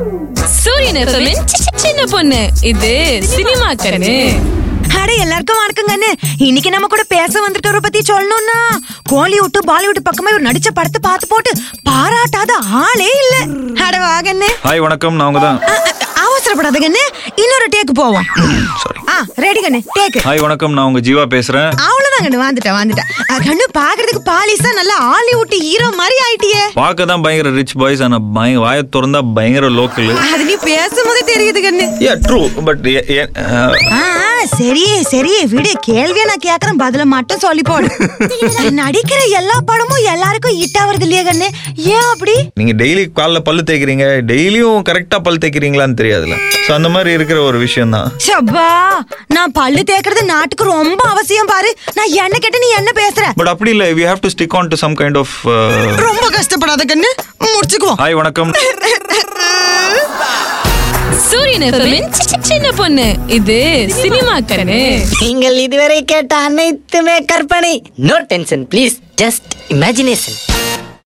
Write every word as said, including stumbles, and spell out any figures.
சூரியன் எஃப்எம் சின்ன பொண்ணு இது சினிமா கண்ணு. அட எல்லாருக்கும் வணக்கங்க. இன்னைக்கு நம்ம கூட பேச வந்துட்டவரை பத்தி சொல்லணும்னா, கோலிவுட் பாலிவுட் பக்கமா இவர் நடிச்ச படத்தை பார்த்து போட்டு பாராட்டாத ஆளே இல்ல. அட வாங்கன்னு. ஹாய் வணக்கம், நான் உங்க தான். அவசரப்படாதங்கன்னு, இன்னொரு டேக்கு போவோம். சாரி. ஆ ரெடி கண்ணு, டேக்கு. ஹாய் வணக்கம், நான் உங்க ஜீவா பேசுறேன். அவ்வளவுதான் கண்ணு, வந்துட்டேன் வந்துட்டேன். கண்ணு பாக்குறதுக்கு பாலிசா நல்லா ஹாலிவுட் ஹீரோ மாதிரி ஆயிட்டியே. பார்க்க தான் பயங்கர ரிச் பாய்ஸ், ஆனா பயங்கர வாயை திறந்தா பயங்கர லோக்கல். அது நீ பேசும்போதே தெரியுது கண்ணு. யா ட்ரூ, பட் சரி சரி விடு, கேள்வியா நான் கேக்குறேன், பதில மட்டும் சொல்லி போடு. நடிக்கிற எல்லா படமும் எல்லாருக்கும் ஹிட் ஆவறது இல்லையா கண்ணு? ஏன் அப்படி? நீங்க டெய்லி காலைல பல்லு தேய்க்கிறீங்க, டெய்லியும் கரெக்டா பல்லு தேய்க்கிறீங்களான்னு தெரியாதுல. சோ அந்த மாதிரி இருக்கிற ஒரு விஷயம் தான். சப்பா, நான் பல்லு தேய்க்கிறது நாட்டுக்கு ரொம்ப அவசியம் பாரு. நான் என்ன கேட்ட நீ என்ன பேசுற? பட் அப்படி இல்ல, we have to stick on to some kind of ரொம்ப கஷ்டப்படாத கண்ணு, முடிச்சுக்குவோம். ஹாய் வணக்கம். சூரியன் எஃப்எம் சின்ன பொண்ணு இது சினிமா கண்ணு. நீங்கள் இதுவரை கேட்ட அனைத்துமே கற்பனை. No tension please, just imagination.